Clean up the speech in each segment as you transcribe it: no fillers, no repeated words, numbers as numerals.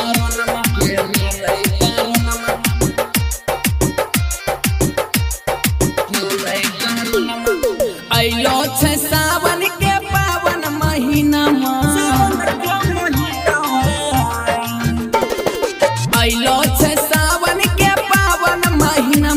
अइलो छे सावन के पावन महीना अइलो छे सावन के पावन महीना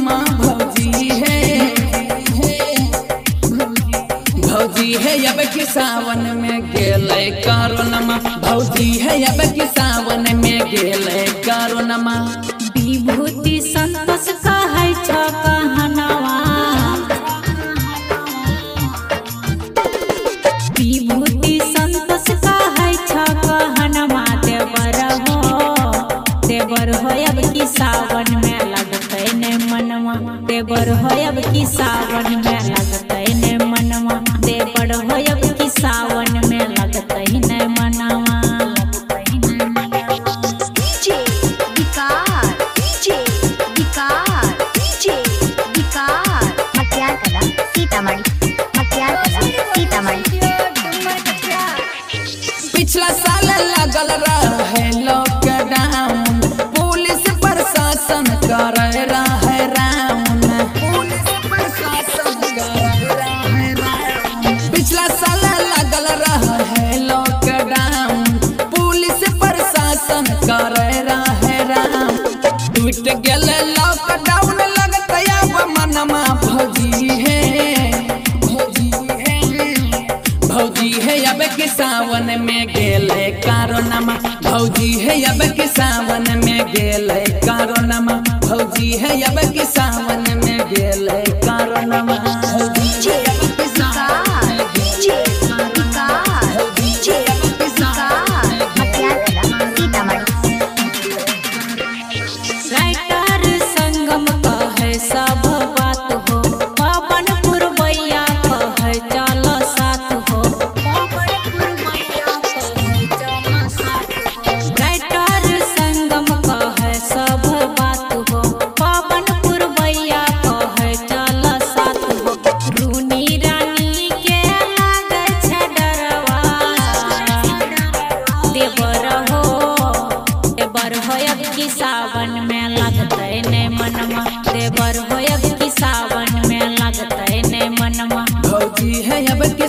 भौजी है अब कि सावन में गेले करोनमा भौजी है अब कि सावन में गेले करोनमा विभूति संतोष कहै छ कहनवा विभूति संतोष कहै छ कहनवा देवर हो अब कि सावन में लगतै ने मनवा देवर हो अब कि सावन में लगतै ने मनवा देवर हो अब कि सावन में लगतै ने मनवा पिछला साल लगल रहे लॉकडाउन पुलिस प्रशासन करे रहे राउंड पिछला साल लगल रहे लॉकडाउन पुलिस प्रशासन करे रहे राउंड टूट गेल लॉकडाउन लगतै अब मनमा भौजी है अब कि सावन में गेले करोनमा भौजी है अब कि सावन में गेले करोनमा भौजी है अब कि सावन में गेले करोनमा राइटर संगम कहे सब बात हो पवन पुरवैया कहे चल साथ हो राइटर संगम कहे सब बात हो पवन पुरवैया कहे चल साथ हो रूनी रानी के लागे छै डरवा देवर हो अब कि सावन में लगतै ने मनवा देवर हो अब कि सावन में लगतै ने मनवा भौजी है अब